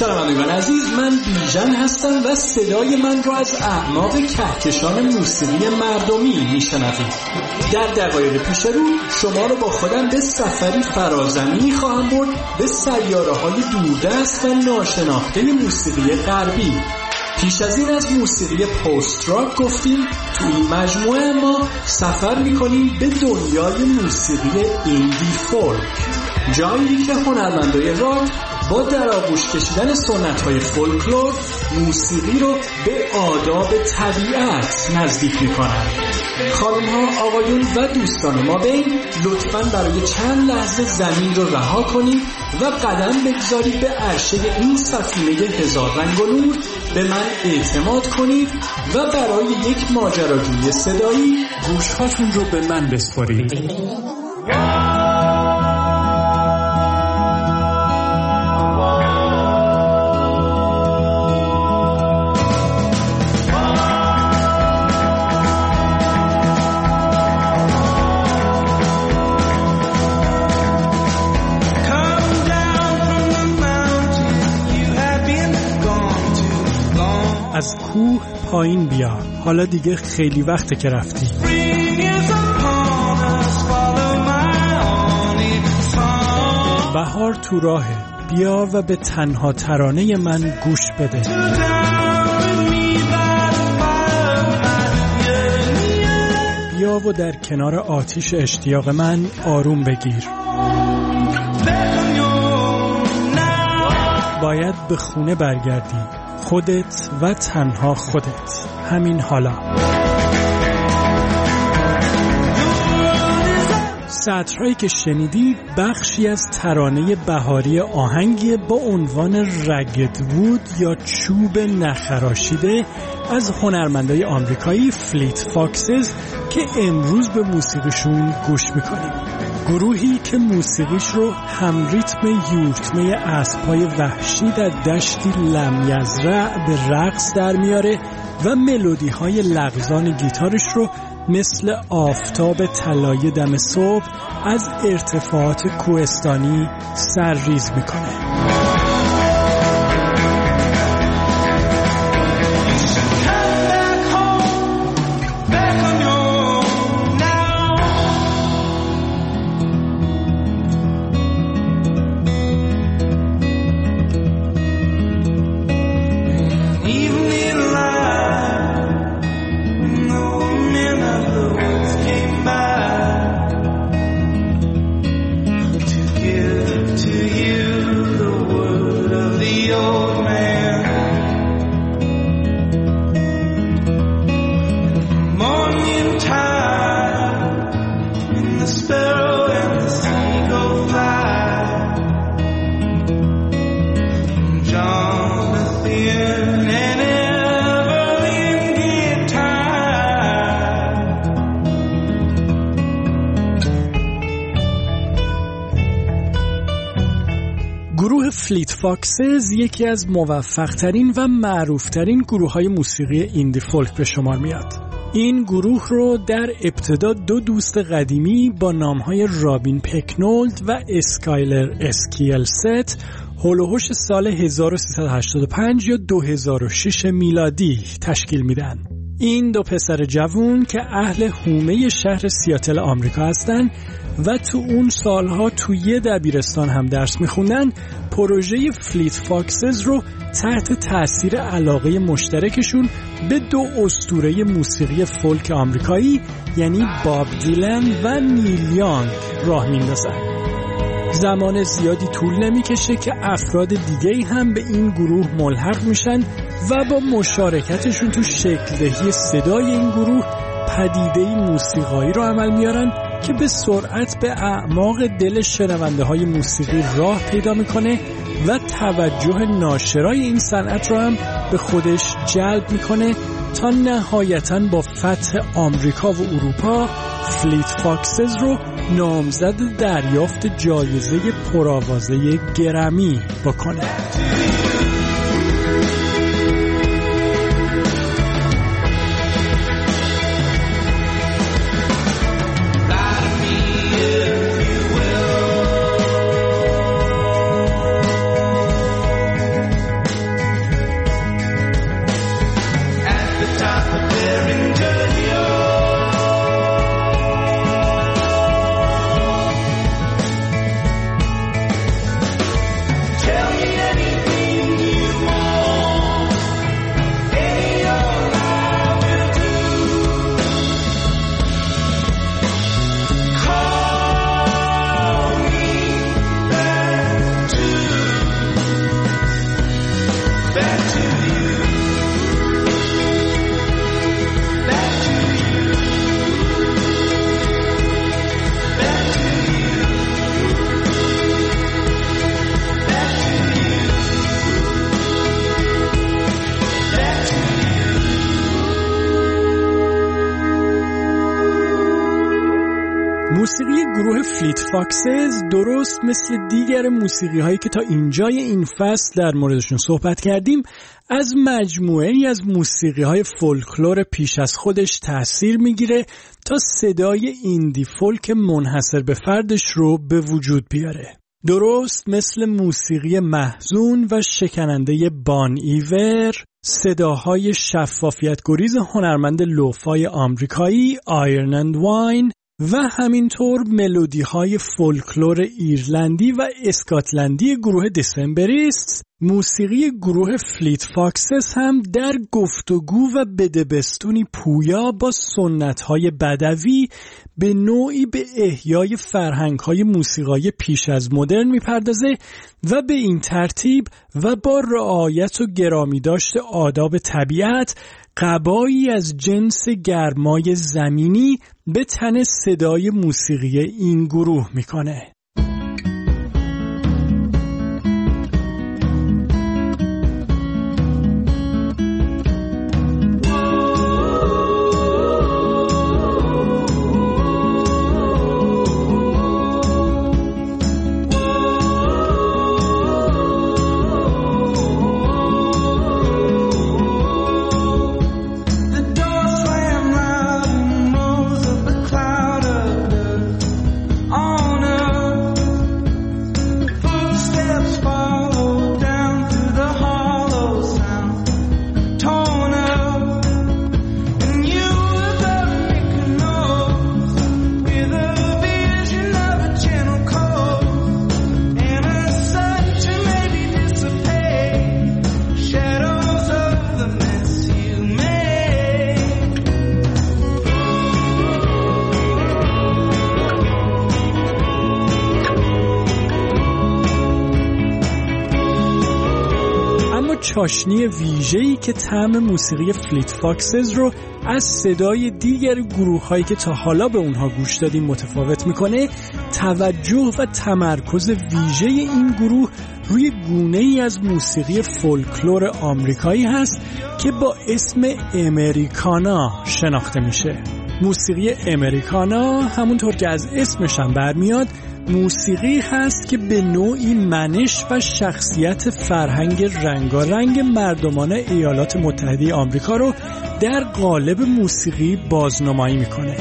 شنوندگان عزیز، من بیژن هستم و صدای من را از اعماق کهکشان موسیقی مردمی میشنوید. در دقایق پیش رو شما رو با خودم به سفری فرازمینی خواهم برد به سیاره‌های دوردست و ناشناخته موسیقی غربی. پیش از این از موسیقی پست راک گفتیم. تو این مجموعه ما سفر میکنیم به دنیای موسیقی ایندی فولک، جایی که هنرمندای راک با در آغوش کشیدن سنت‌های فولکلور موسیقی رو به آداب طبیعت نزدیک میکنن. خانم‌ها، آقایون و دوستان ما بین، لطفاً برای چند لحظه زمین رو رها کنید و قدم بگذارید به عرشه این سفینه هزار رنگ و نور. به من اعتماد کنید و برای یک ماجراجویی صدایی گوش‌هاتون رو به من بسپارید. از کوه پایین بیا، حالا دیگه خیلی وقته که رفتی. بهار تو راهه، بیا و به تنها ترانه من گوش بده. بیا و در کنار آتیش اشتیاق من آروم بگیر. باید به خونه برگردی، خودت و تنها خودت، همین حالا. سطرهایی که شنیدی بخشی از ترانه بهاری آهنگی با عنوان رگد وود یا چوب نخراشیده از هنرمندای آمریکایی فلیت فاکسز که امروز به موسیقیشون گوش میکنیم. گروهی که موسیقیش رو هم ریتم یورتمه اسب‌های وحشی در دشتی لمیزرع به رقص در میاره و ملودی‌های لغزان گیتارش رو مثل آفتاب طلایی دم صبح از ارتفاعات کوهستانی سرریز میکنه. فلیت فاکسز یکی از موفق‌ترین و معروف‌ترین گروه‌های موسیقی ایندی فولک به شمار میاد. این گروه رو در ابتدا دو دوست قدیمی با نام‌های رابین پکنولد و اسکایلر اسکیلست هولوهوش سال 1385 یا 2006 میلادی تشکیل میدن. این دو پسر جوون که اهل حومه شهر سیاتل آمریکا هستن و تو اون سالها تو یه دبیرستان هم درس میخوندن، پروژه فلیت فاکسز رو تحت تأثیر علاقه مشترکشون به دو اسطوره موسیقی فولک آمریکایی یعنی باب دیلن و نیل یانگ راه میندازن. زمان زیادی طول نمیکشه که افراد دیگه‌ای هم به این گروه ملحق میشن و با مشارکتشون تو شکل دهی صدای این گروه پدیده‌ای موسیقایی رو عمل میارن که به سرعت به اعماق دل شنونده های موسیقی راه پیدا میکنه و توجه ناشرای این صنعت رو هم به خودش جلب میکنه تا نهایتاً با فتح آمریکا و اروپا فلیت فاکسز رو نامزد دریافت جایزه پرآوازه گرمی بکنه. فلیت فاکسز درست مثل دیگر موسیقی هایی که تا اینجای این فصل در موردشون صحبت کردیم از مجموعه‌ای از موسیقی های فولکلور پیش از خودش تأثیر میگیره تا صدای ایندی فولک منحصر به فردش رو به وجود بیاره. درست مثل موسیقی محزون و شکننده بان ایور، صداهای شفافیت گریز هنرمند لوفای آمریکایی آیرن اند واین و همینطور ملودی های فولکلور ایرلندی و اسکاتلندی گروه دسمبریست، موسیقی گروه فلیت فاکسز هم در گفتگو و بدبستونی پویا با سنت های بدوی به نوعی به احیای فرهنگ های موسیقای پیش از مدرن میپردازه و به این ترتیب و با رعایت و گرامی داشت آداب طبیعت قبایی از جنس گرمای زمینی به تن صدای موسیقی این گروه میکنه. چاشنی ویژه‌ای که طعم موسیقی فلیت فاکسز رو از صدای دیگر گروه‌هایی که تا حالا به اونها گوش دادیم متفاوت میکنه، توجه و تمرکز ویژه این گروه روی گونه‌ای از موسیقی فولکلور آمریکایی هست که با اسم امریکانا شناخته میشه. موسیقی امریکانا همونطور که از اسمش هم برمیاد موسیقی هست که به نوعی منش و شخصیت فرهنگ رنگارنگ مردمان ایالات متحده آمریکا رو در قالب موسیقی بازنمایی میکنه.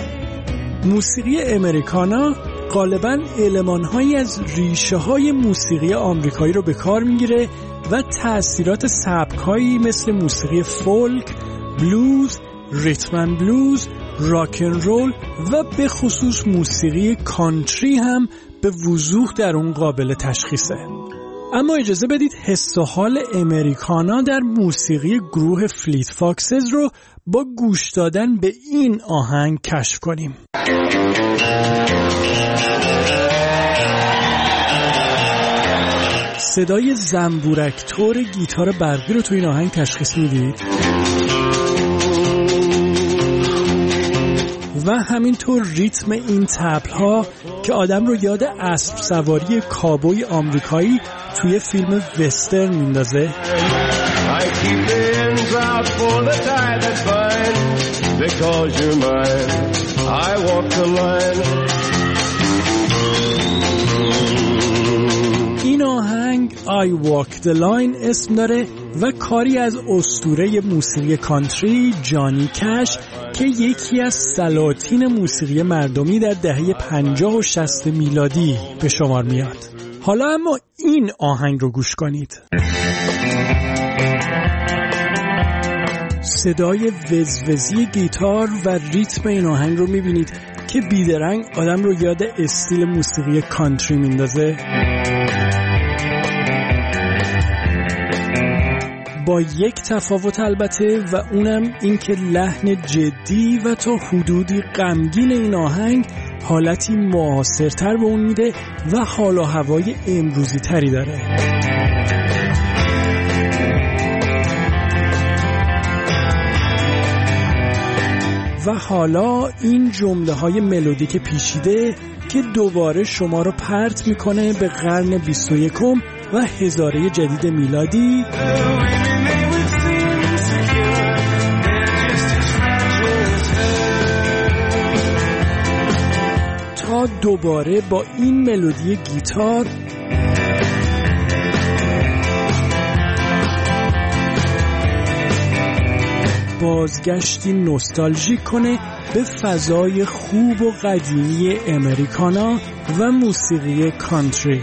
موسیقی امریکانا غالباً المان‌هایی از ریشه‌های موسیقی آمریکایی رو به کار میگیره و تأثیرات سبک‌هایی مثل موسیقی فولک، بلوز، ریتم اند بلوز، راک اند رول و به خصوص موسیقی کانتری هم به وضوح در اون قابل تشخیصه. اما اجازه بدید حس و حال امریکانا در موسیقی گروه فلیت فاکسز رو با گوش دادن به این آهنگ کشف کنیم. صدای زنبورک تور گیتار برقی رو تو این آهنگ تشخیص میدید و همینطور ریتم این طبل ها که آدم رو یاد اسب سواری کابوی آمریکایی توی فیلم وسترن میندازه. این آهنگ I Walk the Line اسم داره و کاری از اسطوره موسیقی کانتری جانی کش که یکی از سلاطین موسیقی مردمی در دهه 50 و 60 میلادی به شمار میاد. حالا اما این آهنگ رو گوش کنید. صدای وزوزی گیتار و ریتم این آهنگ رو میبینید که بیدرنگ آدم رو یاد استیل موسیقی کانتری میندازه. با یک تفاوت البته و اونم این که لحن جدی و تا حدودی غمگین این آهنگ حالتی معاصرتر به اون میده و حال و هوای امروزی تری داره. و حالا این جمله های ملودیک پیچیده که دوباره شما رو پرت میکنه به قرن 21 و هزاره جدید میلادی تا دوباره با این ملودی گیتار بازگشتی نوستالژیک کنه به فضای خوب و قدیمی امریکانا و موسیقی کانتری.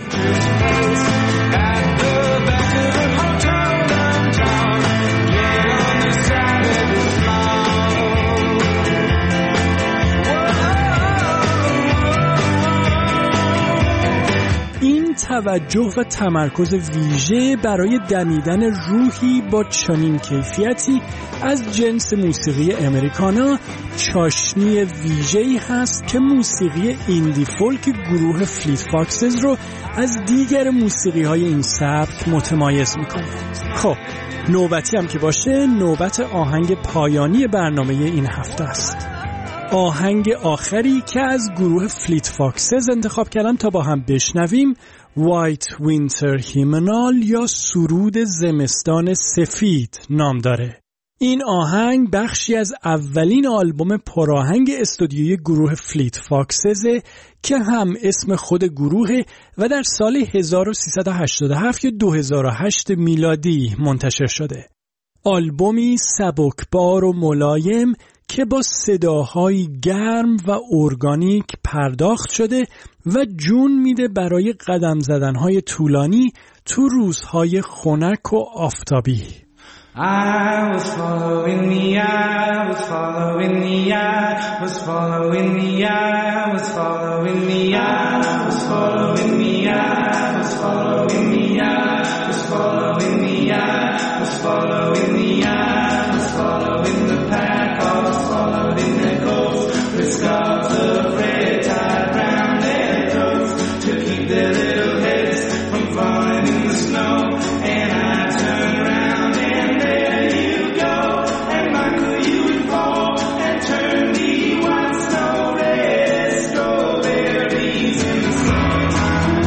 توجه و تمرکز ویژه برای دمیدن روحی با چنین کیفیتی از جنس موسیقی امریکانا چاشنی ویژه‌ای هست که موسیقی ایندی فولک گروه فلیت فاکسز رو از دیگر موسیقی‌های این سبک متمایز می‌کنه. خب نوبتی هم که باشه، نوبت آهنگ پایانی برنامه این هفته است. آهنگ آخری که از گروه فلیت فاکسز انتخاب کردم تا با هم بشنویم White Winter Hymnal یا سرود زمستان سفید نام داره. این آهنگ بخشی از اولین آلبوم پرآهنگ استودیویی گروه فلیت فاکسزه که هم اسم خود گروهه و در سال 1387 یا 2008 میلادی منتشر شده. آلبومی سبکبار و ملایم که با صداهای گرم و ارگانیک پرداخت شده و جون میده برای قدم زدنهای طولانی تو روزهای خنک و آفتابی. I was following the eye, was following the eye, was following the eye, was following the eye, was following the eye, was following the eye, was following the eye, was following the eye, was following the pack, I was followed in their coats with scarves of red tied round their throats to keep their little heads from falling in the snow. And I turned around and there you go, and Michael, you would fall and turn the white snow red as strawberries in the summertime.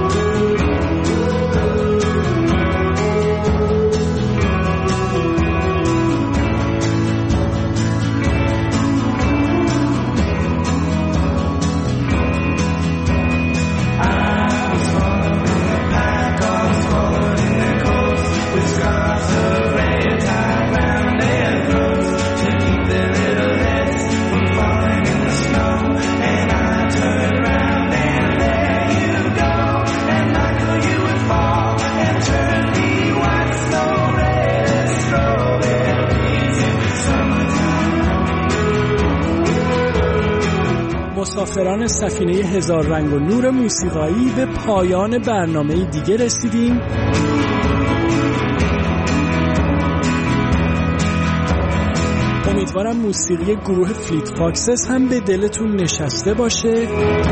مسافران سفینه هزار رنگ و نور موسیقایی به پایان برنامه دیگه رسیدیم. امیدوارم موسیقی گروه فلیت فاکسز هم به دلتون نشسته باشه.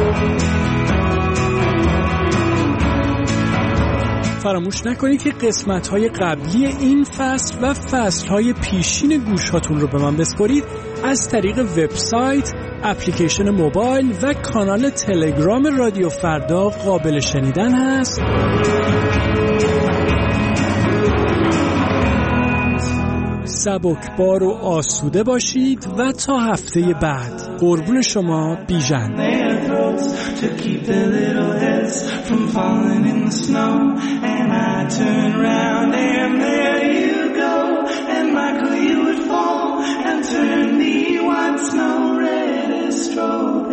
فراموش نکنید که قسمت‌های قبلی این فصل و فصل‌های پیشین گوشاتون رو به من بسپارید از طریق وبسایت، اپلیکیشن موبایل و کانال تلگرام رادیو فردا قابل شنیدن هست. سبکبار و آسوده باشید و تا هفته بعد. قربون شما، بیژن. Turn the white snow red as straw.